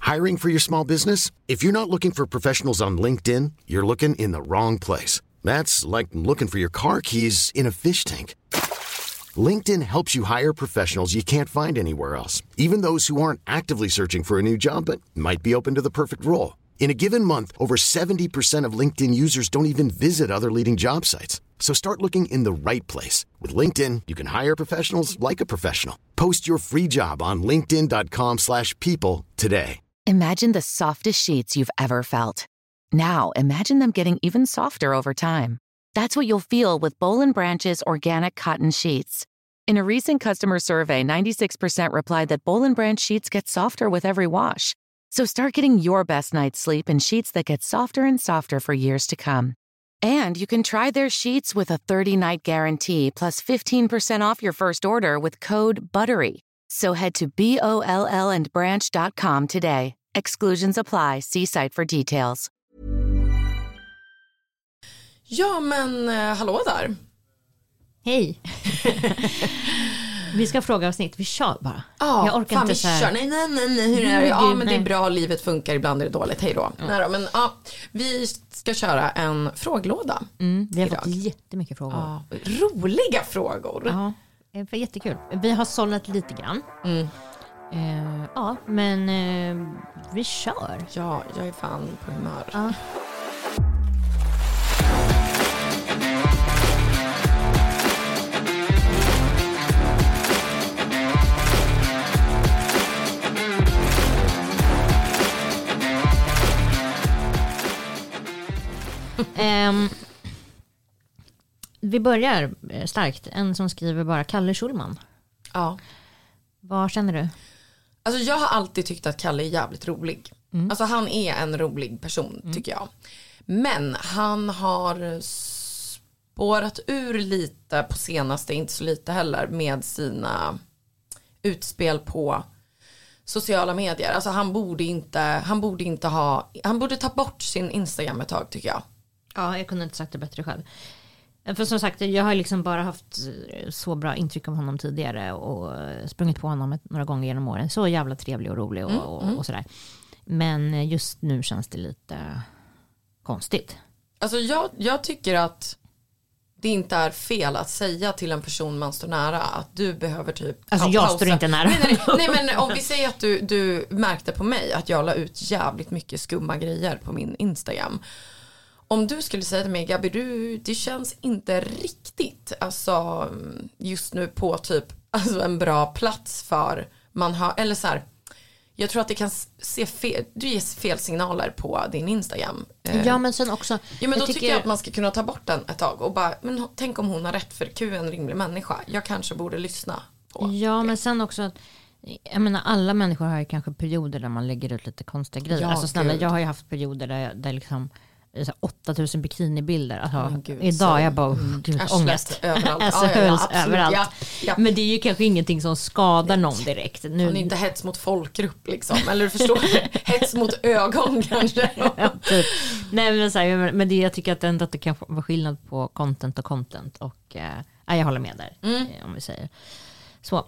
Hiring for your small business? If you're not looking for professionals on LinkedIn, you're looking in the wrong place. That's like looking for your car keys in a fish tank. LinkedIn helps you hire professionals you can't find anywhere else, even those who aren't actively searching for a new job but might be open to the perfect role. In a given month, over 70% of LinkedIn users don't even visit other leading job sites. So start looking in the right place. With LinkedIn, you can hire professionals like a professional. Post your free job on linkedin.com/people today. Imagine the softest sheets you've ever felt. Now imagine them getting even softer over time. That's what you'll feel with Boll & Branch's organic cotton sheets. In a recent customer survey, 96% replied that Boll & Branch sheets get softer with every wash. So start getting your best night's sleep in sheets that get softer and softer for years to come. And you can try their sheets with a 30-night guarantee plus 15% off your first order with code BUTTERY. So head to BOLLandbranch.com today. Exclusions apply. See site for details. Ja, men hallå där. Hej. Vi ska fråga avsnitt. Vi kör bara. Jag orkar inte så här. Nej. Hur är det? Ja, men det är bra. Livet funkar. Ibland är det dåligt. Hej då. Nej då, men vi ska köra en frågelåda. Vi har fått jättemycket frågor. Roliga frågor. Ja, det var jättekul. Vi har sållat lite grann. Men vi kör. Ja, jag är fan på humör. Ja. Vi börjar starkt. En som skriver bara Kalle Schulman. Ja. Vad känner du? Alltså jag har alltid tyckt att Kalle är jävligt rolig. Alltså han är en rolig person tycker jag. Men han har spårat ur lite på senaste, inte så lite heller, med sina utspel på sociala medier. Alltså han borde ta bort sin Instagram ett tag tycker jag. Ja, jag kunde inte sagt det bättre själv. För som sagt, jag har liksom bara haft så bra intryck om honom tidigare och sprungit på honom några gånger genom åren. Så jävla trevlig och rolig och sådär. Men just nu känns det lite konstigt. Alltså jag tycker att det inte är fel att säga till en person man står nära att du behöver typ alltså jag står inte nära. Nej, men om vi säger att du märkte på mig att jag la ut jävligt mycket skumma grejer på min Instagram. Om du skulle säga till mig, Gabi, det känns inte riktigt alltså just nu på typ alltså en bra plats för man har, eller så här, jag tror att det kan se fel, du ger fel signaler på din Instagram. Ja, men sen också. Ja, men då tycker jag att man ska kunna ta bort den ett tag och bara, men tänk om hon har rätt för Q är en rimlig människa. Jag kanske borde lyssna på. Ja, det. Men sen också, jag menar alla människor har ju kanske perioder där man lägger ut lite konstiga grejer. Ja, alltså snälla, Gud. jag har ju haft perioder där liksom 8000 bikinibilder. Alltså, Gud, idag jag bara ångest. Överallt. Alltså hölls överallt. Ja. Men det är ju kanske ingenting som skadar någon direkt. Nu är inte hets mot folkgrupp liksom. Eller du förstår, hets mot ögon kanske. Ja, typ. Nej, men, så här, men det, jag tycker att ändå att det kan vara skillnad på content och content. Och jag håller med där. Om vi säger så.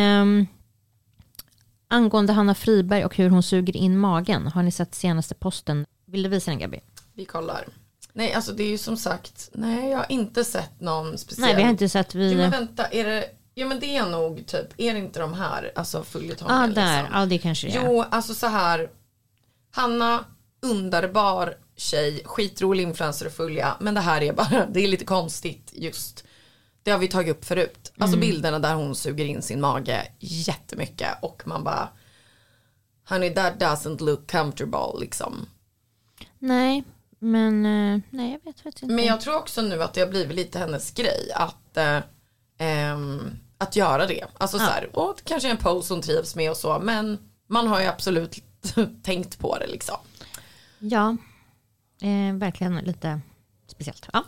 Angående Hanna Friberg och hur hon suger in magen. Har ni sett senaste posten? Vill du visa den, Gabi? Vi kollar. Nej, alltså det är ju som sagt, nej, jag har inte sett någon speciell. Nej, vi har inte sett. Jo, men vänta, är det, ja men det är nog typ, är det inte de här, alltså följetongen? Ja, där, liksom? ja det kanske det är. Jo, alltså så här, Hanna, underbar tjej, skitrolig influencer att följa, men det här är bara, det är lite konstigt just. Det har vi tagit upp förut. Alltså bilderna där hon suger in sin mage jättemycket och man bara, honey, that doesn't look comfortable liksom. Nej, men nej, jag vet inte. Men jag tror också nu att det har blivit lite hennes grej att göra det. Alltså så här, och kanske en pose hon trivs med och så, men man har ju absolut tänkt på det liksom. Ja, verkligen lite speciellt. Ja.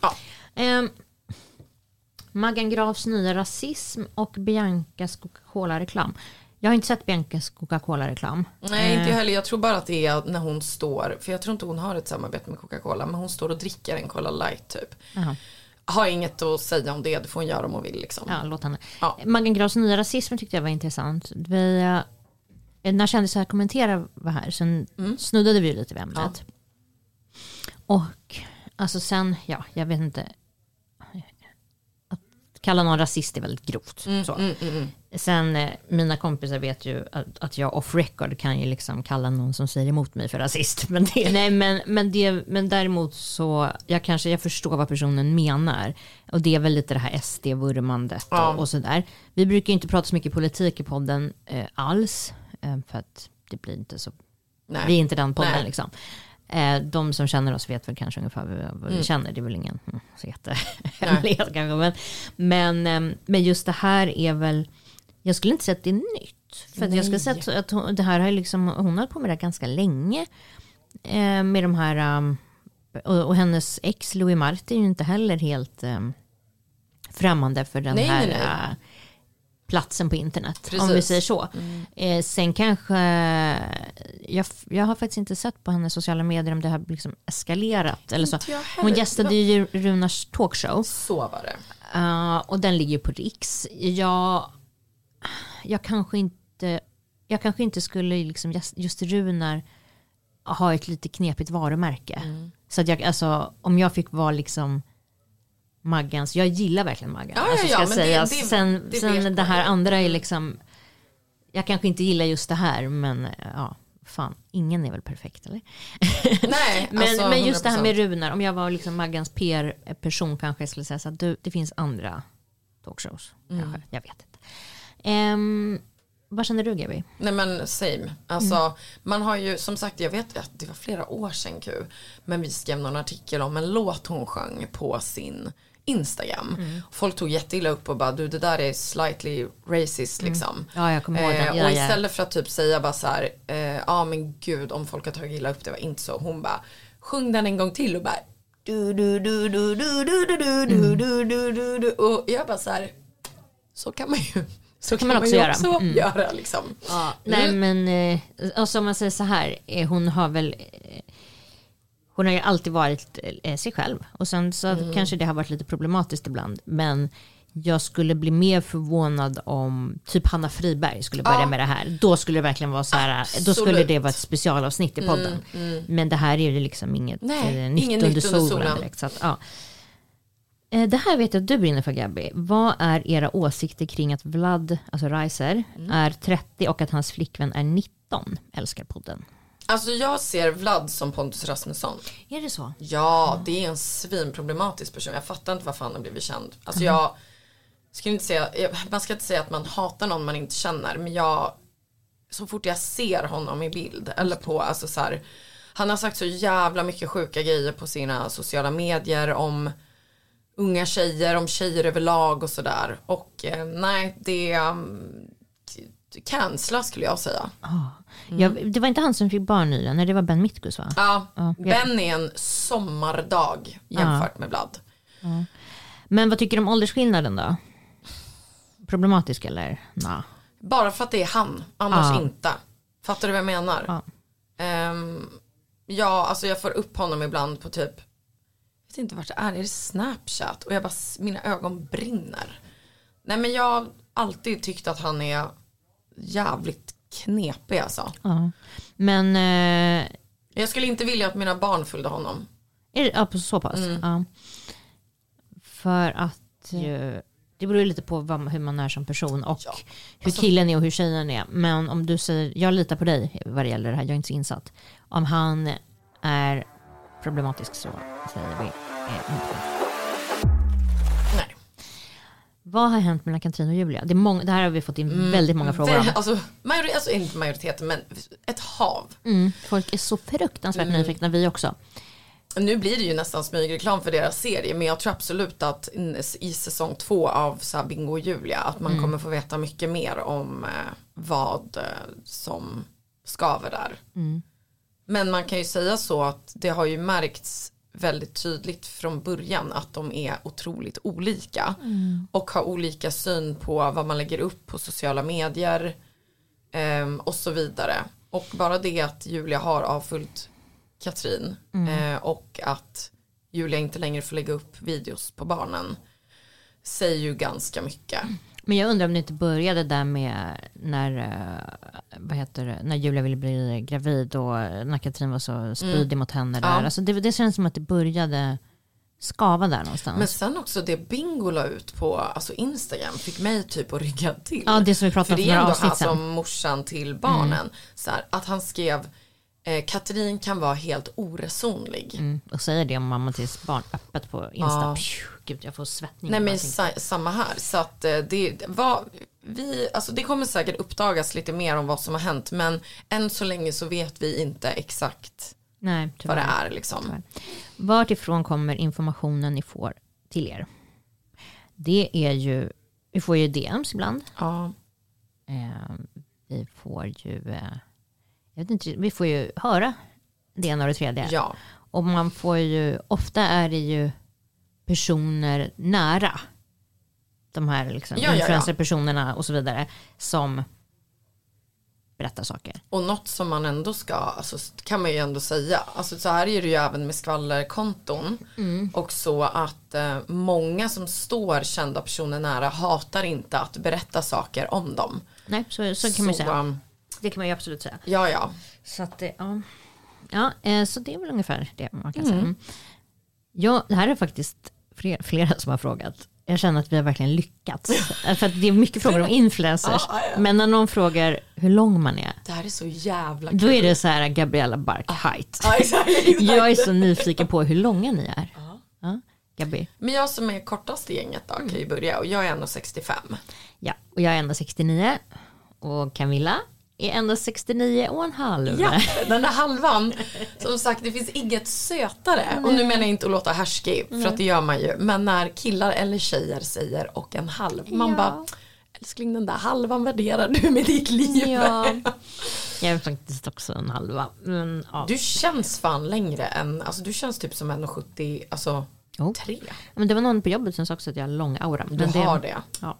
Maggan Grafs nya rasism och Biancas Coca-Cola-reklam. Jag har inte sett Biancas Coca-Cola-reklam. Nej, inte jag heller. Jag tror bara att det är när hon står, för jag tror inte hon har ett samarbete med Coca-Cola, men hon står och dricker en Cola Light typ. Har inget att säga om det får hon göra om hon vill liksom. Ja, låt henne. Ja. Maggan Grafs nya rasism tyckte jag var intressant. när kändisar kommenterar var här, sen snuddade vi lite vid ämnet. Ja. Och alltså sen, jag vet inte, att kalla någon rasist är väldigt grovt. Sen, mina kompisar vet ju att jag off record kan ju liksom kalla någon som säger emot mig för rasist. Men däremot så, jag förstår vad personen menar. Och det är väl lite det här SD-vurmandet och sådär. Vi brukar inte prata så mycket politik i podden alls. För att det blir inte så, vi är inte den podden liksom. De som känner oss vet väl kanske ungefär vad vi känner. Det är väl ingen så jättehemlighet kanske. Men just det här är väl, jag skulle inte säga att det är nytt. För att jag skulle säga att det här har liksom, hon har på med det ganska länge. Med de här, och hennes ex Louis Martin är ju inte heller helt främmande för den här platsen på internet. Precis. Om vi säger så. Sen kanske jag har faktiskt inte sett på hennes sociala medier om det har liksom eskalerat eller så. Hon gästade ju Runars talkshow. Så var det. Och den ligger på Riks. Jag kanske inte skulle liksom just Runar ha ett lite knepigt varumärke. Så att alltså om jag fick vara liksom Maggans, jag gillar verkligen Maggan. Sen det här andra är liksom, jag kanske inte gillar just det här, men fan, ingen är väl perfekt, eller? Nej, men just 100%. Det här med Runar, om jag var liksom Maggans PR-person kanske jag skulle säga så att det finns andra talkshows. Kanske, jag vet inte. Vad känner du, Gabi? Nej men same. Alltså man har ju, som sagt, jag vet att det var flera år sedan men vi skrev någon artikel om en låt hon sjöng på sin Instagram. Folk tog jätteilla upp och bara, det där är slightly racist liksom. Ja, jag kommer ihåg det. Och istället för att typ säga bara så här, men gud, om folk har tagit illa upp, det var inte så. Hon bara, sjung den en gång till och bara och jag bara så här, så kan man ju också göra liksom. Ja, nej men alltså om man säger så här, hon har ju alltid varit sig själv. Och sen så kanske det har varit lite problematiskt ibland. Men jag skulle bli mer förvånad om typ Hanna Friberg skulle börja med det här. Då skulle det verkligen vara så här. Absolut. Då skulle det vara ett specialavsnitt i podden. Men det här är ju liksom inget nytt under solen. Direkt, så att, det här vet jag att du brinner för, Gabi. Vad är era åsikter kring att Vlad, alltså Reiser, är 30 och att hans flickvän är 19? Älskar podden. Alltså jag ser Vlad som Pontus Rasmusson. Är det så? Ja, det är en svinproblematisk person. Jag fattar inte varför han har blivit känd. Alltså jag skulle inte säga, man ska inte säga att man hatar någon man inte känner. Men så fort jag ser honom i bild eller på, alltså så här, han har sagt så jävla mycket sjuka grejer på sina sociala medier om unga tjejer, om tjejer överlag och sådär. Och nej, det cancela skulle jag säga. Det var inte han som fick barn nyligen, nej, det var Ben Mitkus, va? Ja, Ben är en sommardag jämfört med Vlad. Men vad tycker du om åldersskillnaden då? Problematisk eller? Nah. Bara för att det är han, annars inte. Fattar du vad jag menar? Alltså jag får upp honom ibland på typ, jag vet inte vart det är Snapchat, och jag bara, mina ögon brinner. Nej men jag har alltid tyckt att han är jävligt knepig alltså. Men jag skulle inte vilja att mina barn följde honom. Är det så pass? För att det beror lite på hur man är som person och hur killen är och hur tjejen är. Men om du säger, jag litar på dig vad det gäller det här, jag är inte så insatt. Om han är problematisk så säger vi inte. Nej. Vad har hänt mellan Katrin och Julia? Det här har vi fått in väldigt många frågor om. Alltså inte majoriteten, men ett hav. Folk är så fruktansvärt nyfikna, vi också. Nu blir det ju nästan smygreklam för deras serie, men jag tror absolut att i säsong 2 av så här Bingo och Julia att man kommer få veta mycket mer om vad som skaver där. Men man kan ju säga så att det har ju märkts väldigt tydligt från början att de är otroligt olika och har olika syn på vad man lägger upp på sociala medier och så vidare. Och bara det att Julia har avföljt Katrin och att Julia inte längre får lägga upp videos på barnen säger ju ganska mycket. Men jag undrar om det inte började där med när när Julia ville bli gravid och när Katrin var så spydig mot henne där. Alltså det känns som att det började skava där någonstans. Men sen också det Bingo la ut på alltså Instagram fick mig typ att rygga till. Ja, det som vi pratade om för några avsnitt sen. För det är ändå han som morsan till barnen. Så här, att han skrev Katrin kan vara helt oresonlig. Och säger det om mamma till barn öppet på Insta. Gud, jag får svettning. Nej, men samma här. Så att det kommer säkert uppdagas lite mer om vad som har hänt. Men än så länge så vet vi inte exakt vad det är liksom. Tyvärr. Vart ifrån kommer informationen ni får till er? Det är ju, vi får ju DMs ibland. Ja. Vi får ju jag vet inte, vi får ju höra det ena och det tredje. Ja. Och man får ju, ofta är det ju personer nära de här liksom, influencerpersonerna och så vidare som berättar saker. Och något som man ändå ska, alltså kan man ju ändå säga, alltså så här är det ju även med skvallerkonton och så att många som står kända personer nära hatar inte att berätta saker om dem. Nej, så kan man säga. Det kan man ju absolut säga. Ja. Så att så det är väl ungefär det man kan säga. Ja, det här är faktiskt flera som har frågat. Jag känner att vi har verkligen lyckats. För att det är mycket frågor om influencers. Men när någon frågar hur lång man är. Det här är så jävla kul. Då är det så här Gabriella Bark height. Jag är så nyfiken på hur långa ni är. Ja, Gabi. Men jag som är kortast i gänget då kan ju börja. Och jag är 1,65. Ja, och jag är 1,69. Och Camilla är 1,69,5. Ja, den där halvan. Som sagt, det finns inget sötare. Och nu menar jag inte att låta härskig, för att det gör man ju. Men när killar eller tjejer säger och en halv. Man bara, älskling, den där halvan värderar du med ditt liv. Ja. Jag är faktiskt också en halva. Men, Du känns fan längre än, alltså du känns typ som 1,70, alltså 3. Men det var någon på jobbet som sa också att jag har lång aura. Men du har det. Ja.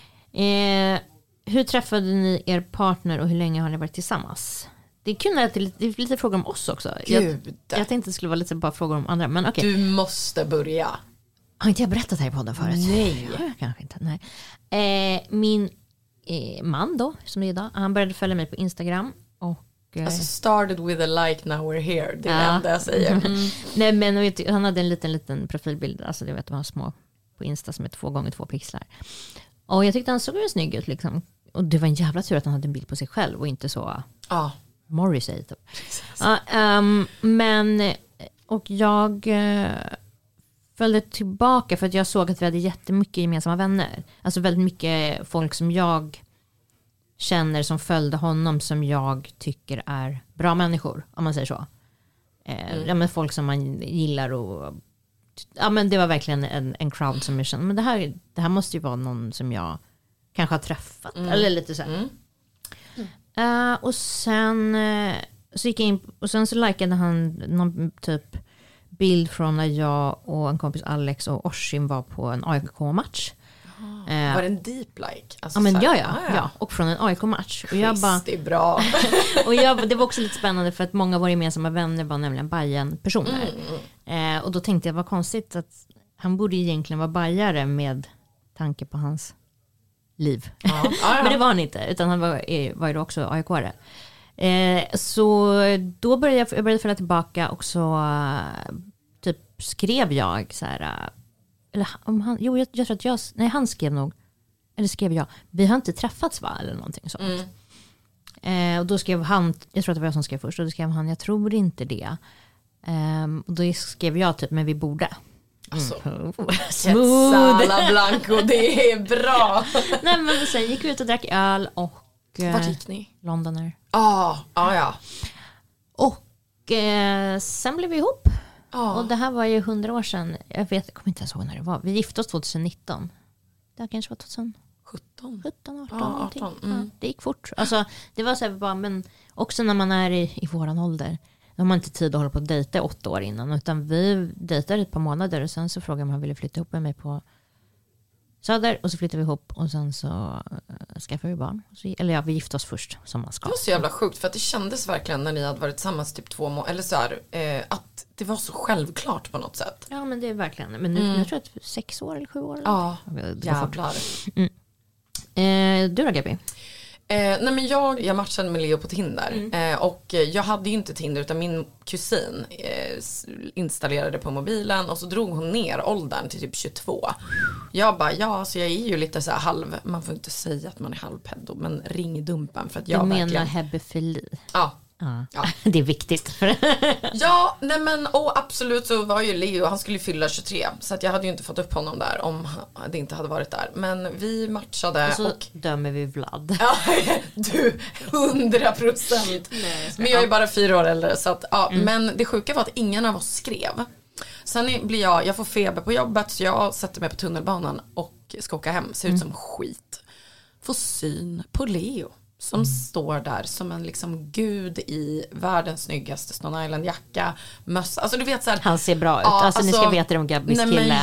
Hur träffade ni er partner och hur länge har ni varit tillsammans? Det är lite frågor om oss också. Jag tänkte det skulle vara lite bara frågor om andra. Men okay. Du måste börja. Har inte jag berättat här i podden förut? Nej. Kanske inte. Nej. Min man då, som det är idag, han började följa mig på Instagram. Och, alltså started with a like, now we're here. Det är det enda jag säger. Nej, men han hade en liten profilbild. Alltså det vet du, han små på Insta som är 2x2 pixlar. Och jag tyckte han såg ju snygg ut liksom. Och det var en jävla tur att han hade en bild på sig själv och inte så Morrissey typ. Men och jag följde tillbaka för att jag såg att vi hade jättemycket gemensamma vänner. Alltså väldigt mycket folk som jag känner som följde honom som jag tycker är bra människor, om man säger så. Ja, men folk som man gillar och men det var verkligen en crowd som jag kände, men det här måste ju vara någon som jag kanske har träffat eller lite så här. Och sen så gick jag in och sen så likade han någon typ bild från när jag och en kompis Alex och Orsin var på en AIK-match. Var det en deep like? Alltså, men ja, och från en AIK-match. Och jag bara, det är bra. Och det var också lite spännande för att många av våra gemensamma vänner var nämligen Bajen-personer. Och då tänkte jag, vad konstigt att han borde egentligen vara bajare med tanke på hans liv. Men det var han inte, utan han var ju då också AIK-are. Så då började jag följa tillbaka och så typ skrev jag så här, eller om han, jag tror att han skrev nog, eller skrev jag, vi har inte träffats va, eller någonting sånt. Och då skrev han, jag tror att det var jag som skrev först, och då skrev han, jag tror inte det. Och då skrev jag typ, men vi borde. Alltså, Sala Blanco, det är bra. Nej, men sen gick vi ut och drack öl och vart gick ni? Londoner. Ja. Och sen blev vi ihop. Och det här var ju 100 år sedan. Jag kommer inte ens ihåg när det var. Vi gifte oss 2019. Det kanske var 2017, 18. Det gick fort. Alltså, det var så här bara, men också när man är i våran ålder. Då har man inte tid att hålla på att dejta 8 år innan. Utan vi dejtade ett par månader. Och sen så frågade man om han ville flytta ihop med mig på Söder. Och så flyttade vi ihop. Och sen så skaffade vi barn. Eller vi gifte oss först som man ska. Det var så jävla sjukt. För att det kändes verkligen när ni hade varit tillsammans typ 2 månader. Eller så här, att det var så självklart på något sätt. Ja, men det är verkligen. Men nu tror jag att 6 år eller 7 år. Eller ja, jävlar. Du då, Gabi? Nej men jag matchade med Leo på Tinder och jag hade ju inte Tinder utan min kusin installerade på mobilen och så drog hon ner åldern till typ 22. Jag bara, så jag är ju lite så här man får inte säga att man är halvpedo, men ring Dumpen för att jag menar verkligen... hebefili? Ja. Det är viktigt. Ja, nej men absolut så var ju Leo, han skulle fylla 23 så att jag hade ju inte fått upp honom där om det inte hade varit där. Men vi matchade och så dömer vi Vlad. Ja, du, 100%. Men jag är bara 4 år äldre så att, men det sjuka var att ingen av oss skrev. Sen blir jag får feber på jobbet så jag sätter mig på tunnelbanan och ska åka hem, ser ut som skit. Får syn på Leo som står där som en liksom gud i världens snyggaste Stone Island-jacka, mössa. Alltså du vet så här, han ser bra ut. Alltså ni ska veta det om Gabis kille.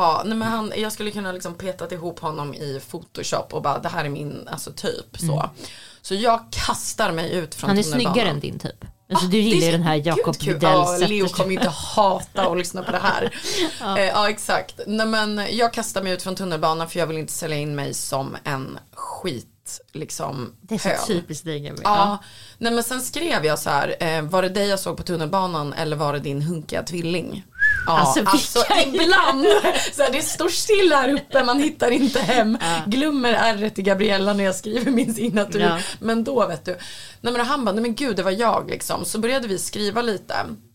Jag skulle kunna liksom petat ihop honom i Photoshop och bara, det här är min typ så. Så jag kastar mig ut från tunnelbanan. Han är snyggare än din typ. Alltså du gillar ju den här Jakob Widell. Leo kommer inte hata och lyssna på det här. Ja, exakt. Nej, men jag kastar mig ut från tunnelbanan för jag vill inte sälja in mig som en skit liksom. Det är så typiskt dig. Ja. Nej, men sen skrev jag så här, var det dig jag såg på tunnelbanan eller var det din hunkiga tvilling? Ja, alltså ibland så här, det står still här uppe, man hittar inte hem. Glömmer ärret till Gabriella när jag skriver min signatur. Men då vet du. Nej, men han bara, nej men gud, det var jag liksom. Så började vi skriva lite.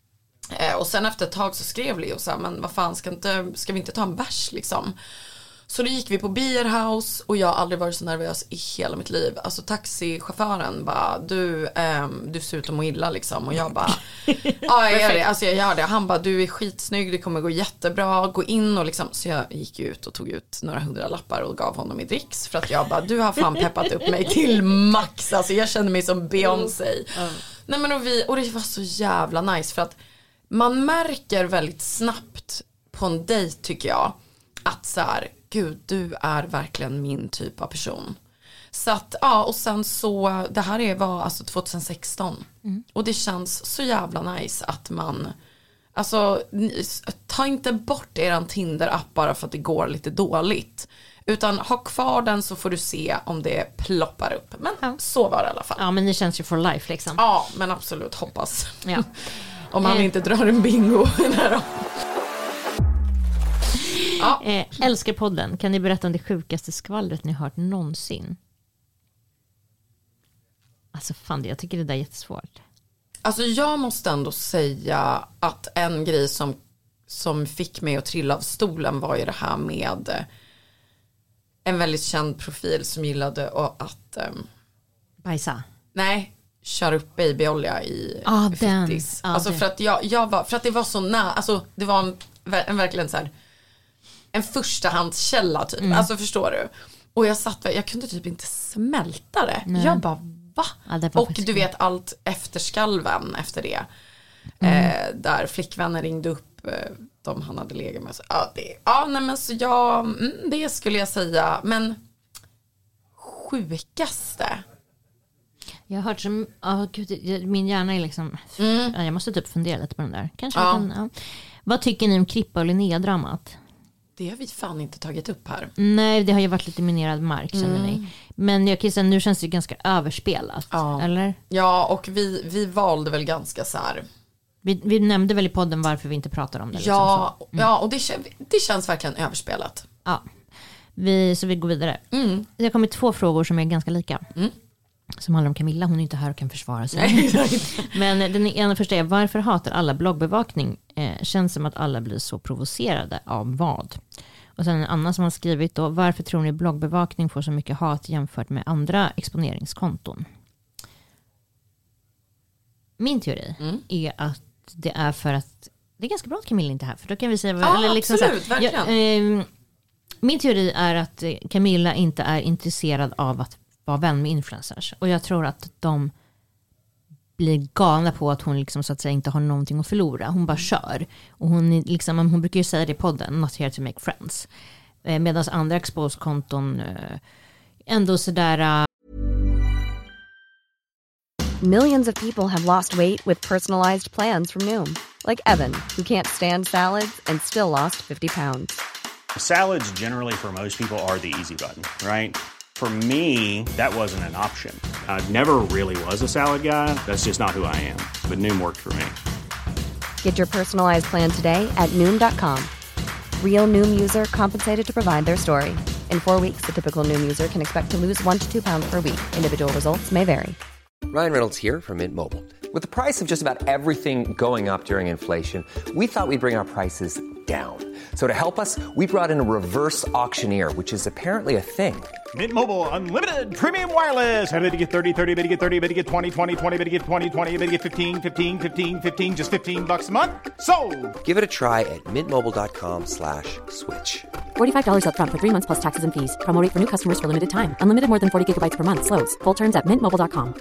Och sen efter ett tag så skrev Leo så här, men vad fan, ska vi inte ta en bärs liksom? Så då gick vi på Beer House och jag har aldrig varit så nervös i hela mitt liv. Alltså taxichauffören bara, du ser ut att må illa liksom. Och jag bara, jag gör det. Han bara, du är skitsnygg, det kommer gå jättebra, gå in och liksom. Så jag gick ut och tog ut några 100-lappar och gav honom i dricks. För att jag bara, du har fan peppat upp mig till max. Alltså jag kände mig som Beyoncé. Nej men och det var så jävla nice för att man märker väldigt snabbt på en dejt tycker jag. Att så här, gud, du är verkligen min typ av person. Så att, och sen så, det här var alltså 2016. Och det känns så jävla nice att man, alltså, ta inte bort eran Tinder-app bara för att det går lite dåligt. Utan ha kvar den så får du se om det ploppar upp. Men så var det i alla fall. Ja, men det känns ju for life liksom. Ja, men absolut, hoppas. Ja. Om han inte drar en bingo. Älskar podden. Kan ni berätta om det sjukaste skvallret ni hört någonsin? Alltså fan, jag tycker det där är jättesvårt. Alltså jag måste ändå säga att en grej som fick mig att trilla av stolen var ju det här med en väldigt känd profil som gillade att bajsa. Nej, köra upp babyolja i fittis. Alltså för att jag var, för att det var så nära, alltså det var en verkligen så här en förstahandskälla typ. Alltså förstår du? Och jag kunde typ inte smälta det. Nej. Jag bara, va? Ja, och du vet allt efterskalven efter det. Där flickvännen ringde upp de han hade legat med. Så, det skulle jag säga. Men sjukaste. Jag har hört som, min hjärna är liksom, jag måste typ fundera lite på den där. Kanske Vad tycker ni om Krippa och Linnea-dramat? Det har vi fan inte tagit upp här. Nej, det har ju varit lite minerad mark känner ni. Men jag kan säga, nu känns det ju ganska överspelat, eller? Ja, och vi valde väl ganska så här. Vi nämnde väl i podden varför vi inte pratar om det. Ja, liksom så. Ja, och det känns verkligen överspelat. Ja, så vi går vidare. Det har kommit 2 frågor som är ganska lika. Som handlar om Camilla, hon är inte här och kan försvara sig. Men den ena första är, varför hatar alla bloggbevakning? Känns som att alla blir så provocerade av vad? Och sen en annan som har skrivit då, varför tror ni bloggbevakning får så mycket hat jämfört med andra exponeringskonton? Min teori är att det är för att det är ganska bra att Camilla inte är här, för då kan vi säga eller liksom absolut, så här, verkligen. Min teori är att Camilla inte är intresserad av att vara vän med influencers. Och jag tror att de blir galna på att hon liksom så att säga inte har någonting att förlora. Hon bara kör. Och hon brukar ju säga det i podden, not here to make friends. Medan andra expose-konton ändå sådär... Millions of people have lost weight with personalized plans from Noom. Like Evan, who can't stand salads and still lost 50 pounds. Salads generally for most people are the easy button, right? For me, that wasn't an option. I never really was a salad guy. That's just not who I am. But Noom worked for me. Get your personalized plan today at Noom.com. Real Noom user compensated to provide their story. In 4 weeks, the typical Noom user can expect to lose 1 to 2 pounds per week. Individual results may vary. Ryan Reynolds here from Mint Mobile. With the price of just about everything going up during inflation, we thought we'd bring our prices down. So to help us, we brought in a reverse auctioneer, which is apparently a thing. Mint Mobile Unlimited Premium Wireless. How to get 30, 30, bit to get 30, bit to get 20, 20, 20, bit to get 20, 20, bit to get 15, 15, 15, 15, just $15 a month? Sold! Give it a try at mintmobile.com/switch. $45 up front for 3 months plus taxes and fees. Promo rate for new customers for limited time. Unlimited more than 40 gigabytes per month. Slows full terms at mintmobile.com.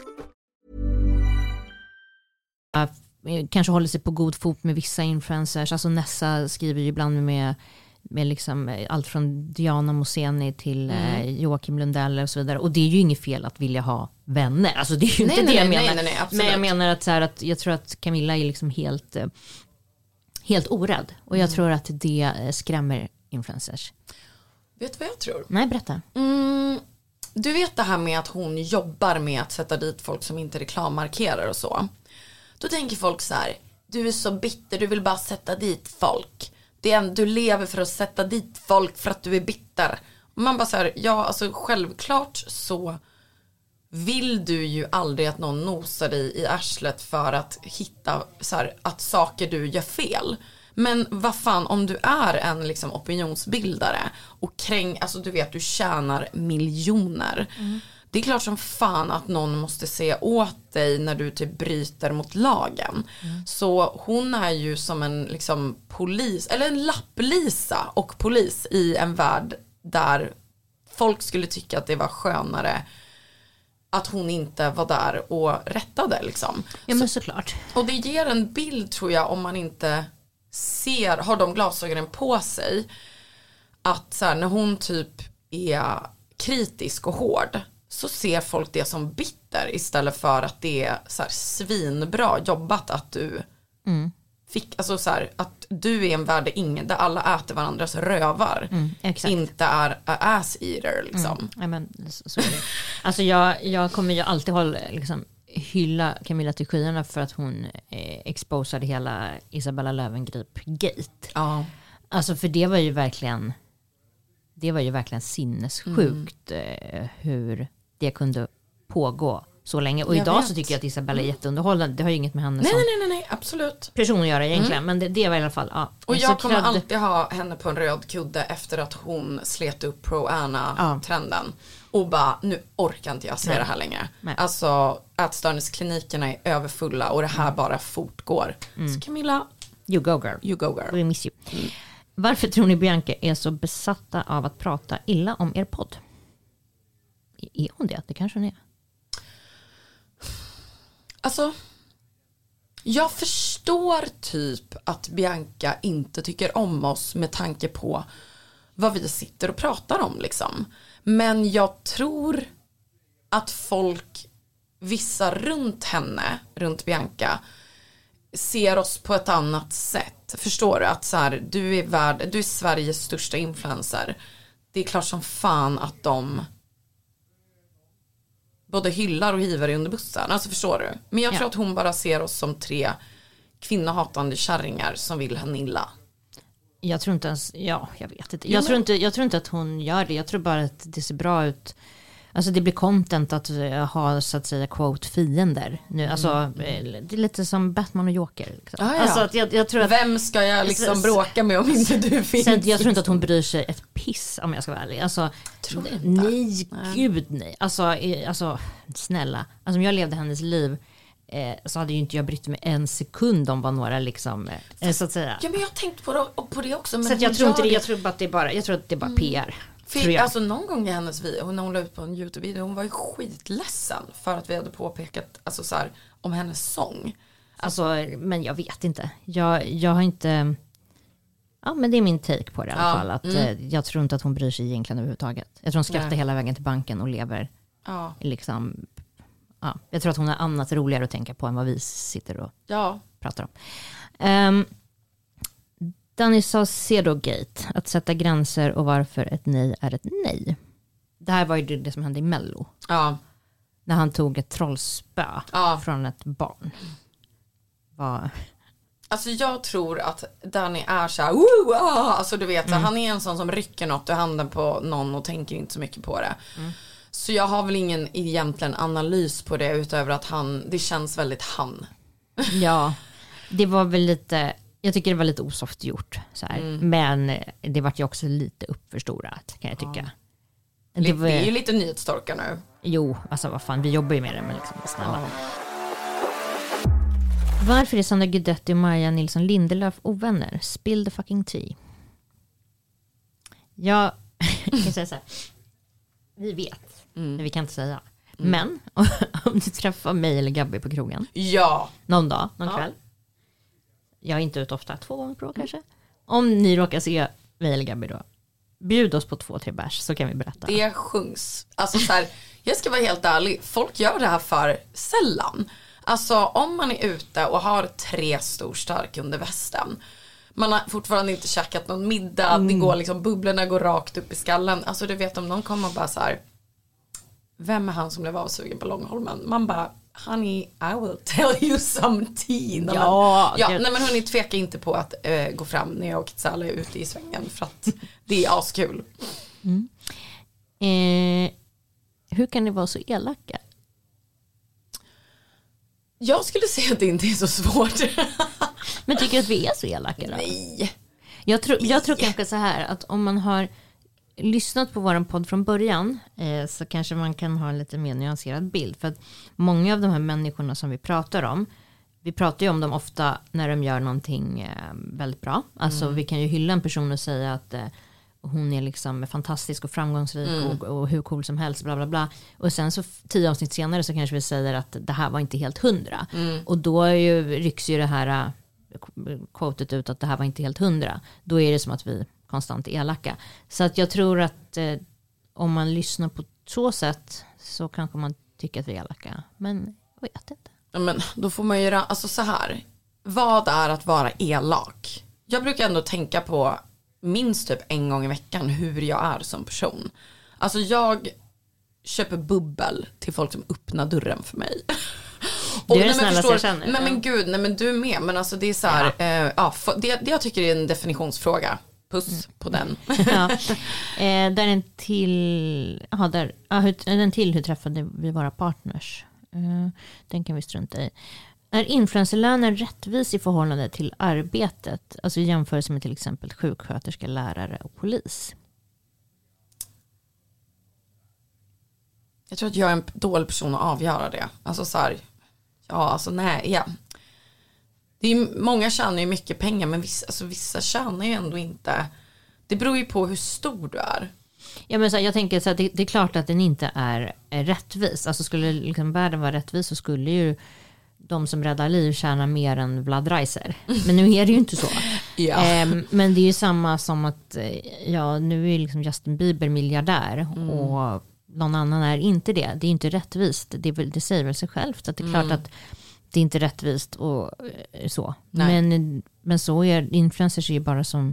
Kanske håller sig på god fot med vissa influencers. Alltså Nessa skriver ju ibland med liksom allt från Diana Moseni till Joakim Lundell och så vidare. Och det är ju inget fel att vilja ha vänner. Alltså det är ju inte det jag menar. Nej, men jag menar att, så här, att jag tror att Camilla är liksom helt orädd. Och jag tror att det skrämmer influencers. Vet du vad jag tror? Nej, berätta. Du vet det här med att hon jobbar med att sätta dit folk som inte reklammarkerar och så. Då tänker folk så här: du är så bitter, du vill bara sätta dit folk. Du lever för att sätta dit folk för att du är bitter. Och man bara så här, ja alltså självklart så vill du ju aldrig att någon nosar dig i arslet för att hitta så här, att saker du gör fel. Men vad fan, om du är en liksom opinionsbildare och alltså du vet, du tjänar miljoner. Det är klart som fan att någon måste se åt dig när du typ bryter mot lagen. Så hon är ju som en liksom polis, eller en lapplisa och polis i en värld där folk skulle tycka att det var skönare att hon inte var där och rättade liksom. Ja, men såklart. Och det ger en bild, tror jag, om man inte har de glasögonen på sig, att så här, när hon typ är kritisk och hård, så ser folk det som bitter istället för att det är så här svinbra jobbat att du fick, alltså så här, att du är en värld där alla äter varandras rövar, inte är ass eater liksom. Ja, men så är det. Alltså jag kommer ju alltid liksom hylla Camilla till skyarna för att hon exposade hela Isabella Löwengrip-gate. Ja. Alltså för det var ju verkligen sinnessjukt hur det kunde pågå så länge. Och idag så tycker jag att Isabella är jätteunderhållande. Det har ju inget med henne Nej, absolut. person att göra egentligen. Men det var i alla fall, ja. Och jag kommer alltid ha henne på en röd kudde efter att hon slet upp pro-Anna-trenden. Och bara, nu orkar inte jag se det här längre. Nej. Alltså, ätstörningsklinikerna är överfulla och det här bara fortgår. Så Camilla, You go girl. We miss you. Varför tror ni Bianca är så besatta av att prata illa om er podd? Är hon det? Det kanske hon är. Alltså, jag förstår typ att Bianca inte tycker om oss med tanke på vad vi sitter och pratar om liksom. Men jag tror att vissa runt henne, runt Bianca, ser oss på ett annat sätt. Förstår du? Att så här, du är Sveriges största influencer. Det är klart som fan att de både hyllar och hivar under bussen. Alltså förstår du? Men jag tror att hon bara ser oss som 3 kvinnohatande kärringar som vill henne illa. Jag tror inte ens, jag vet inte. Jag tror inte att hon gör det. Jag tror bara att det ser bra ut. Alltså det blir content att ha, så att säga, quote, fiender nu. Alltså det är lite som Batman och Joker liksom. Alltså att jag tror att, vem ska jag liksom bråka med om inte du finns? Sen, jag tror inte att hon bryr sig ett piss, om jag ska vara ärlig. Alltså nej, gud nej. Alltså snälla. Alltså om jag levde hennes liv så hade ju inte jag brytt mig en sekund om vad några liksom så att säga. Ja, men jag har tänkt på det också, men så att jag tror inte det, jag tror att det är bara PR. Alltså någon gång i hennes video, när hon la ut på en YouTube-video, hon var ju skitledsen för att vi hade påpekat, alltså så här, om hennes sång. Alltså, men jag vet inte. Jag har inte... Ja, men det är min take på det i alla fall. Att, jag tror inte att hon bryr sig egentligen överhuvudtaget. Jag tror hon skrattar hela vägen till banken och lever liksom... Ja, jag tror att hon har annat roligare att tänka på än vad vi sitter och pratar om. Danny Saucedo-gate. Att sätta gränser och varför ett nej är ett nej. det här var ju det som hände i Mello. Ja. När han tog ett trollspö från ett barn. Alltså jag tror att Danny är så här, alltså du vet, han är en sån som rycker något ur handen på någon och tänker inte så mycket på det. Så jag har väl ingen egentligen analys på det utöver att det känns väldigt han. Ja, det var väl lite, jag tycker det var lite osoft gjort så här. Men det var ju också lite uppförstorat, kan jag tycka. Det är ju lite nyhetstorka nu. Jo, alltså vad fan, vi jobbar ju med det, men liksom snälla. Varför är Sandra Guidetti och Maja Nilsson Lindelöf ovänner? Spill the fucking tea. Jag kan säga så här. Vi vet, men vi kan inte säga. Men om du träffar mig eller Gabby på krogen. Ja. Någon dag, någon kväll. Jag är inte ute ofta, 2 gånger per år kanske. Om ni råkar se mig eller Gabby då. Bjud oss på 2-3 bärs så kan vi berätta. Det sjungs. Alltså så här, jag ska vara helt ärlig. Folk gör det här för sällan. Alltså om man är ute och har 3 storstark under västen. Man har fortfarande inte käkat någon middag. Det går liksom, bubblorna går rakt upp i skallen. Alltså du vet om någon kommer och bara så här. Vem är han som blev avsugen på Långholmen? Man bara, honey, I will tell you some tea. Nej men hörni, tveka inte på att gå fram när jag och Kitsala är ute i svängen. För att det är askul. Hur kan ni vara så elaka? Jag skulle säga att det inte är så svårt. Men tycker du att vi är så elaka då? Nej. Jag tror kanske så här att om man har lyssnat på vår podd från början så kanske man kan ha en lite mer nyanserad bild. För att många av de här människorna som vi pratar ju om dem ofta när de gör någonting väldigt bra. Alltså vi kan ju hylla en person och säga att hon är liksom fantastisk och framgångsrik och hur cool som helst, bla bla bla. Och sen så 10 avsnitt senare så kanske vi säger att det här var inte helt 100. Och då rycks ju det här quotet ut att det här var inte helt 100. Då är det som att vi konstant är elaka. Så att jag tror att om man lyssnar på så sätt så kanske man tycker att vi är elaka. Men jag vet inte. Ja, men då får man göra, alltså så här. Vad är att vara elak? Jag brukar ändå tänka på minst typ 1 gång i veckan hur jag är som person. Alltså jag köper bubbel till folk som öppnar dörren för mig. Det är det snällaste jag känner. Nej men gud, nej men du är med. Men alltså det är så här, det jag tycker är en definitionsfråga. Puss på den. Där en till hur träffade vi våra partners? Den kan vi strunta i. Är influencerlönen rättvis i förhållande till arbetet? Alltså i jämförelse med till exempel sjuksköterska, lärare och polis. Jag tror att jag är en dålig person att avgöra det. Alltså så här, det är, många tjänar ju mycket pengar, men vissa tjänar ju ändå inte. Det beror ju på hur stor du är. Ja, men så här, jag tänker så att det är klart att den inte är rättvis. Alltså skulle liksom världen vara rättvis så skulle ju de som räddar liv tjäna mer än Vlad Reiser. Men nu är det ju inte så. Men det är ju samma som att nu är liksom Justin Bieber miljardär och någon annan är inte det. Det är inte rättvist. Det säger väl sig självt att det är klart att det är inte rättvist och så. Men så är influencers är ju bara som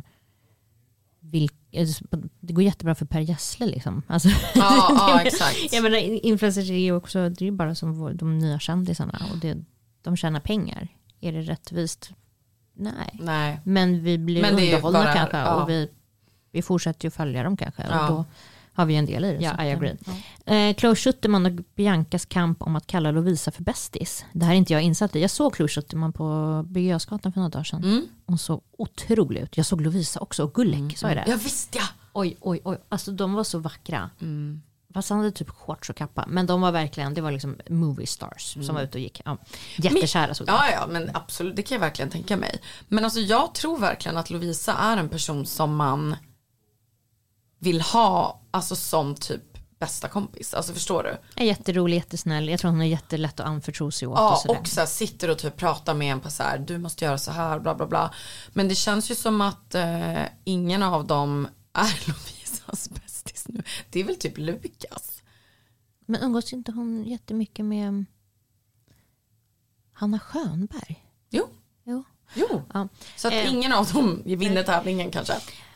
det går jättebra för Per Gessle liksom. Alltså, exakt. Jag menar, influencers är ju också, det är ju bara som de nya kändisarna och de tjänar pengar. Är det rättvist? Nej. Men vi blir underhållna bara, kanske och vi fortsätter ju följa dem kanske och då har vi en del i det. Ja, I agree. Chloe Schutterman och Biancas kamp om att kalla Lovisa för bästis. Det här är inte jag insatt i. Jag såg Chloe Schutterman på Birger Jarlsgatan för några dagar sedan. Hon såg otrolig ut. Jag såg Lovisa också och Gullek, sa jag det? Ja, visst ja. Oj. Alltså de var så vackra. Fast han hade typ shorts och kappa. Men de var verkligen, det var liksom movie stars som var ute och gick. Ja, jättekära såg Ja, men absolut. Det kan jag verkligen tänka mig. Men alltså jag tror verkligen att Lovisa är en person som man vill ha, alltså som typ bästa kompis. Alltså förstår du? Är jätterolig, jättesnäll. Jag tror hon är jättelätt att anförtro sig åt. Ja, och så här, sitter och typ pratar med en på så här, du måste göra så här, bla bla bla. Men det känns ju som att ingen av dem är Lovisas bästis nu. Det är väl typ Lukas. Men umgås inte hon jättemycket med Hanna Schönberg? Jo. Ja. Så att ingen av dem vinner tävlingen kanske.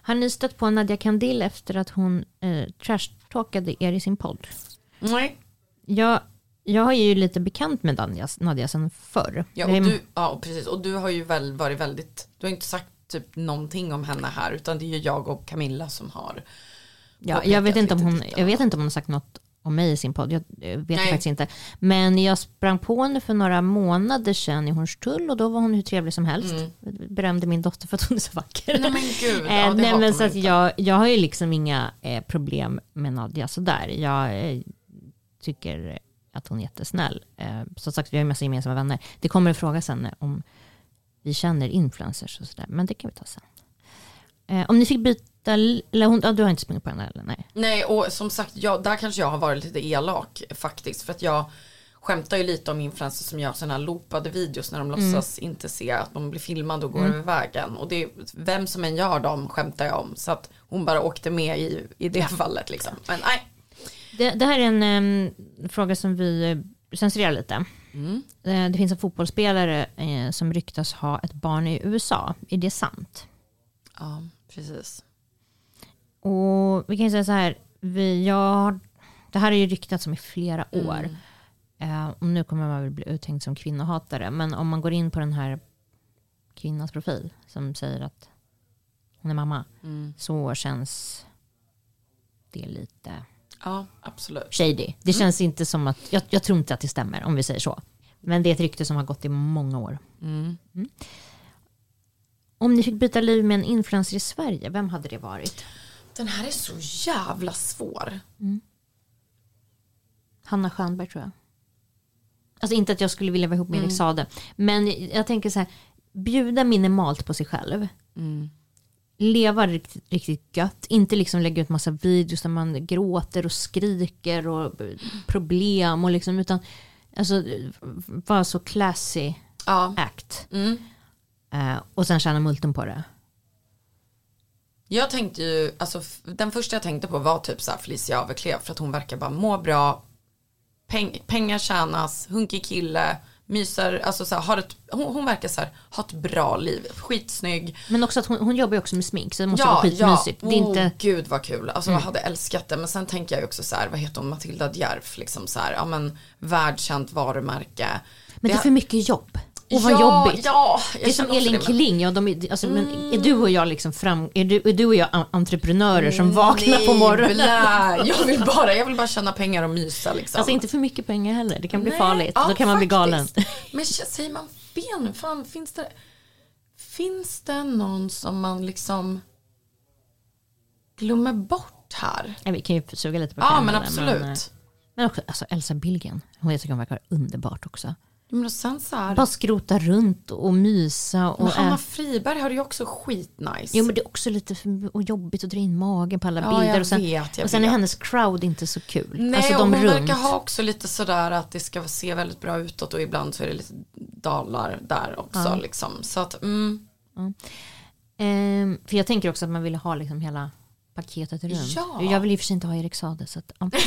Har ni stött på Nadia Kandil efter att hon trashtalkade er i sin podd? Nej. Jag är ju lite bekant med Nadia sen förr. Ja, precis. Och du har ju väl varit väldigt... Du har inte sagt typ någonting om henne här, utan det är ju jag och Camilla som har... Ja, jag vet inte om hon har sagt något om mig i sin podd. Jag vet faktiskt inte. Men jag sprang på henne för några månader sedan i Hornstull och då var hon hur trevlig som helst. Berömde min dotter för att hon är så vacker. Nej men gud. Ja, nej, men så att jag har ju liksom inga problem med Nadia sådär. Jag tycker att hon är jättesnäll. Som sagt, vi har ju massa gemensamma vänner. Det kommer att fråga sen om vi känner influencers och sådär. Men det kan vi ta sen. Om ni fick byta, eller du har inte sprungit på henne eller? Nej, och som sagt, där kanske jag har varit lite elak faktiskt. För att jag skämtar ju lite om influencers som gör sådana här loopade videos när de låtsas inte se att de blir filmade och går över vägen. Och det är, vem som än gör dem skämtar jag om. Så att hon bara åkte med i det fallet liksom. Men nej. Det här är en fråga som vi censurerar lite. Det finns en fotbollsspelare som ryktas ha ett barn i USA. Är det sant? Ja, precis. Och vi kan säga så här. Det här är ju ryktat som i flera år. Och nu kommer man väl bli uttänkt som kvinnohatare. Men om man går in på den här kvinnans profil som säger att hon är mamma. Så känns det lite... Ja, absolut. Shady. Det känns inte som att... Jag tror inte att det stämmer om vi säger så. Men det är ett rykte som har gått i många år. Om ni fick byta liv med en influencer i Sverige, vem hade det varit? Den här är så jävla svår. Hanna Stjernberg tror jag. Alltså inte att jag skulle vilja vara ihop med Erik Sade. Men jag tänker så här, bjuda minimalt på sig själv. Leva riktigt, riktigt gött. Inte liksom lägga ut massa videos där man gråter och skriker och problem och liksom, utan alltså vara så classy act. Och sen tjäna multum på det. Jag tänkte ju, alltså den första jag tänkte på var typ så här Felicia Aveklev, för att hon verkar bara må bra, pengar tjänas, hunkig kille, myser, alltså så här, hon verkar så här, ha ett bra liv, skitsnygg. Men också att hon jobbar ju också med smink, så det måste vara skitmysigt. Det är inte... Gud vad kul, alltså jag hade älskat det. Men sen tänker jag ju också så här, vad heter hon, Matilda Djerf liksom så här, ja men världskänt varumärke. Men det är för mycket jobb. Och vad jobbigt. Det är som Elin Kling. Ja, men är du och jag liksom är du och jag entreprenörer som vaknar på morgonen? Jag vill bara tjäna pengar och mysa liksom. Alltså inte för mycket pengar heller. Det kan bli farligt. Då kan man bli galen. Men säger man fel? Fan, finns det någon som man liksom glömmer bort här? Ja, vi kan ju suga lite på men absolut. Men också alltså Elsa Billgren. Hon verkar underbart också. Men sen så här... Bara skrota runt och mysa. Och Hanna Friberg har ju också skitnice. Jo, men det är också lite jobbigt att dra in magen på alla bilder. Och sen är hennes crowd inte så kul. Nej, alltså, hon verkar ha också lite sådär att det ska se väldigt bra utåt. Och ibland så är det lite dalar där också. Liksom. Så att, för jag tänker också att man vill ha liksom hela paketet runt. Ja. Jag vill ju för sig inte ha Erik Sade. Så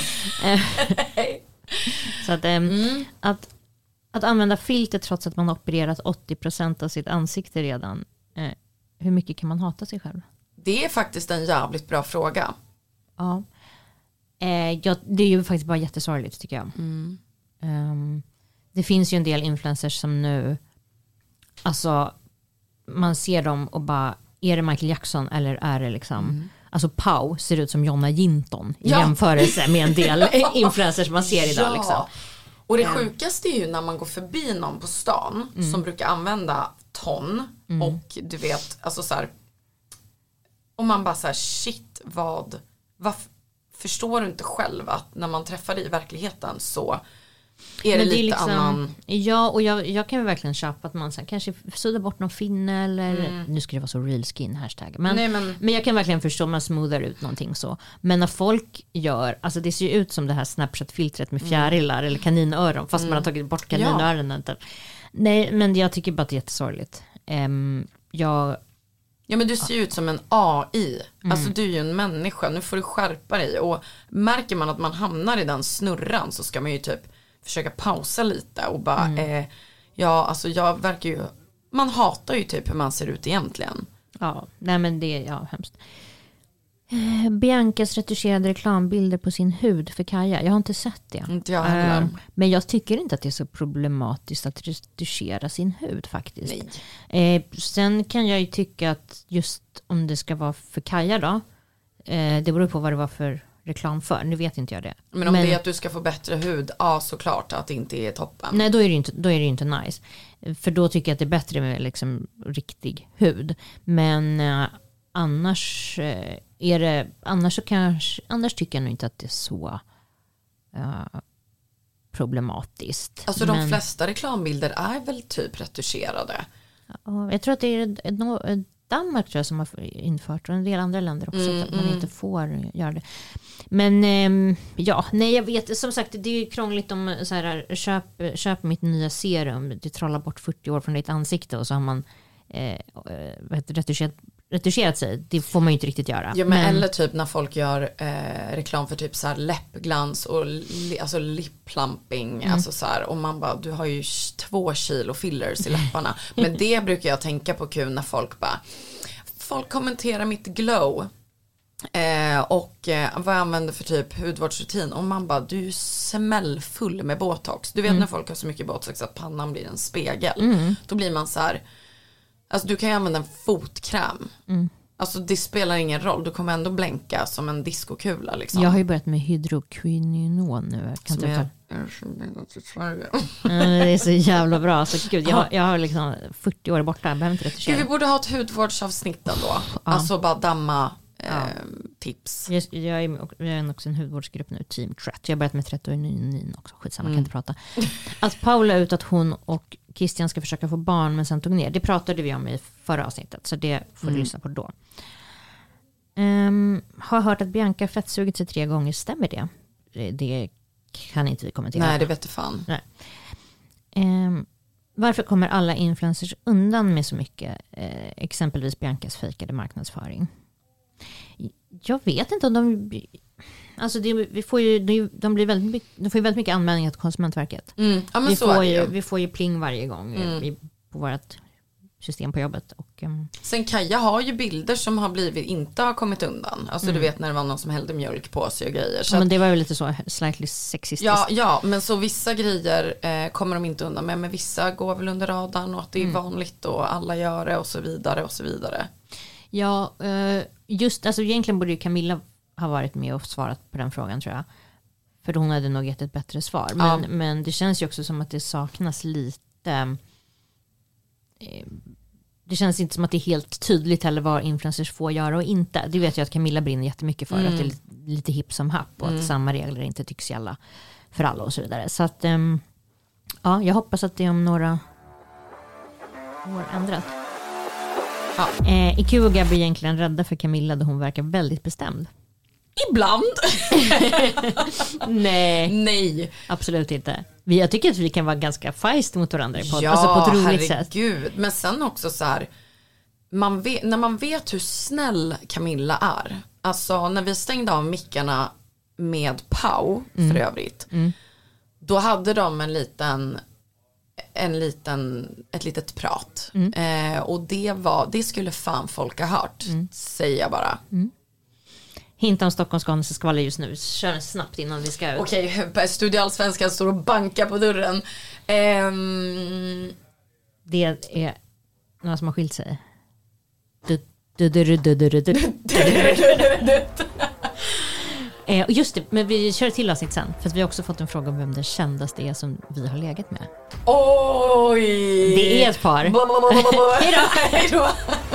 att använda filter trots att man har opererat 80% av sitt ansikte redan. Hur mycket kan man hata sig själv? Det är faktiskt en jävligt bra fråga. Ja. Det är ju faktiskt bara jättesorgligt tycker jag. Det finns ju en del influencers som nu, alltså man ser dem och bara, är det Michael Jackson eller är det liksom, alltså Pau ser ut som Jonna Jinton i jämförelse med en del influencers man ser idag liksom. Och det sjukaste är ju när man går förbi någon på stan som brukar använda ton och du vet, alltså så här, och man bara så här, shit, vad förstår du inte själv att när man träffar dig i verkligheten så är det lite liksom, annan... Ja, och jag kan ju verkligen köpa att man så här, kanske suddar bort någon finne eller nu ska det vara så real skin hashtag. Men jag kan verkligen förstå att man smoothar ut någonting så. Men när folk gör, alltså det ser ju ut som det här Snapchat-filtret med fjärilar eller kaninöron fast man har tagit bort kaninöronen. Nej, men jag tycker bara att det är jättesorgligt. Ja, men du ser ju ut som en AI. Alltså du är ju en människa. Nu får du skärpa dig. Och märker man att man hamnar i den snurran så ska man ju typ försöka pausa lite och bara alltså jag verkar ju, man hatar ju typ hur man ser ut egentligen. Ja, nej men det är hemskt. Biancas retuscherade reklambilder på sin hud för Kaja. Jag har inte sett det. Inte jag heller. Men jag tycker inte att det är så problematiskt att retuschera sin hud faktiskt. Sen kan jag ju tycka att just om det ska vara för Kaja då, det beror på vad det var för reklam för. Nu vet inte jag det. Men om det är att du ska få bättre hud, såklart att det inte är toppen. Nej, då är det inte nice. För då tycker jag att det är bättre med liksom riktig hud. Men annars tycker jag nog inte att det är så problematiskt. Alltså de flesta reklambilder är väl typ retuscherade? Jag tror att det är Danmark tror jag som har infört, och en del andra länder också, att man inte får göra det. Men jag vet, som sagt, det är ju krångligt om så här, köp mitt nya serum, det trollar bort 40 år från ditt ansikte och så har man retuscherat sig. Det får man ju inte riktigt göra. Ja, men eller typ när folk gör reklam för typ så här läppglans och alltså lip plumping, alltså så här, och man bara, du har ju 2 kilo fillers i läpparna. Men det brukar jag tänka på kul när folk kommenterar mitt glow och vad jag använder för typ hudvårdsrutin, och man bara, du är smällfull med botox. Du vet när folk har så mycket botox att pannan blir en spegel. Då blir man så här, alltså du kan ju använda en fotkräm. Alltså det spelar ingen roll, du kommer ändå blänka som en diskokula liksom. Jag har ju börjat med hydroquinon nu. Det är så jävla bra. Alltså, gud, jag har liksom 40 år borta, jag behöver inte retuschera. Vi borde ha ett hudvårdsavsnitt då. Alltså bara damma tips. Jag är också en hudvårdsgrupp nu, Team Tret. Jag har börjat med 39 också, skitsamma, kan inte prata. Att Paula ut att hon och Christian ska försöka få barn men sen tog ner. Det pratade vi om i förra avsnittet, så det får du lyssna på då. Har hört att Bianca fettsugit sig 3 gånger, stämmer det? Det kan inte vi kommentera. Nej, det vet du fan. Nej. Varför kommer alla influencers undan med så mycket? Exempelvis Biancas fejkade marknadsföring. Jag vet inte om de... Alltså de får ju väldigt mycket anmälningar till Konsumentverket. Ja, men vi får ju pling varje gång på vårt system på jobbet. Och, sen Kaja har ju bilder som inte har kommit undan. Alltså du vet när det var någon som hällde mjölk på sig och grejer. Så men det var ju lite så slightly sexistiskt. Ja, men så vissa grejer kommer de inte undan med. Men vissa går väl under radarn och att det är vanligt och alla gör det och så vidare och så vidare. Ja, just, alltså egentligen borde ju Camilla ha varit med och svarat på den frågan, tror jag. För hon hade nog gett ett bättre svar. Men det känns ju också som att det saknas lite... Det känns inte som att det är helt tydligt heller vad influencers får göra och inte. Det vet jag att Camilla brinner jättemycket för. Att det är lite hipp som happ och att samma regler inte tycks gälla för alla och så vidare. Så att, jag hoppas att det om några år ändrat. IQ och Gabby är egentligen rädda för Camilla då hon verkar väldigt bestämd. Ibland. Nej, absolut inte. Jag tycker att vi kan vara ganska feist mot varandra i podden, alltså på ett roligt sätt. Men sen också så här, när man vet hur snäll Camilla är. Alltså när vi stängde av mickarna med Pau för övrigt. Då hade de ett litet prat. Och det skulle fan folk ha hört, säger jag bara. Hinta om Stockholms skvaller just nu. Kör snabbt innan vi ska ut. Okej, Studio Allsvenskan står och bankar på dörren. Det är några som har skilt sig. Just det, men vi kör till avsnitt sen. För att vi har också fått en fråga om vem den kändaste är som vi har legat med. Oj! Det är ett par. Hej då!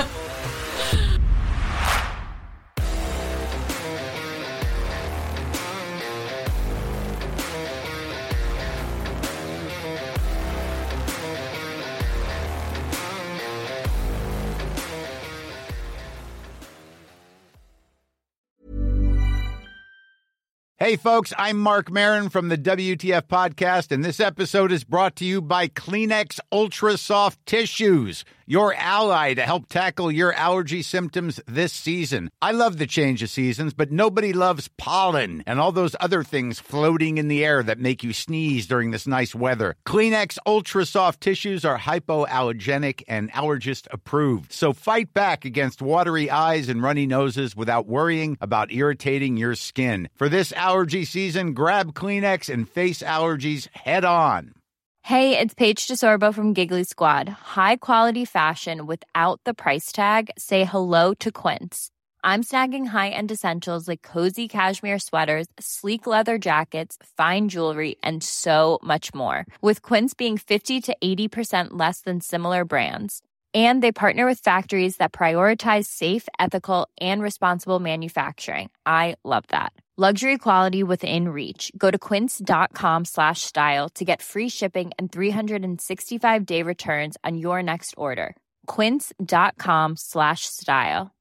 Hey, folks, I'm Mark Maron from the WTF Podcast, and this episode is brought to you by Kleenex Ultra Soft Tissues, your ally to help tackle your allergy symptoms this season. I love the change of seasons, but nobody loves pollen and all those other things floating in the air that make you sneeze during this nice weather. Kleenex Ultra Soft Tissues are hypoallergenic and allergist approved. So fight back against watery eyes and runny noses without worrying about irritating your skin. For this allergy season, grab Kleenex and face allergies head on. Hey, it's Paige DeSorbo from Giggly Squad. High quality fashion without the price tag. Say hello to Quince. I'm snagging high-end essentials like cozy cashmere sweaters, sleek leather jackets, fine jewelry, and so much more. With Quince being 50 to 80% less than similar brands. And they partner with factories that prioritize safe, ethical, and responsible manufacturing. I love that. Luxury quality within reach. Go to quince.com/style to get free shipping and 365-day returns on your next order. Quince.com/style.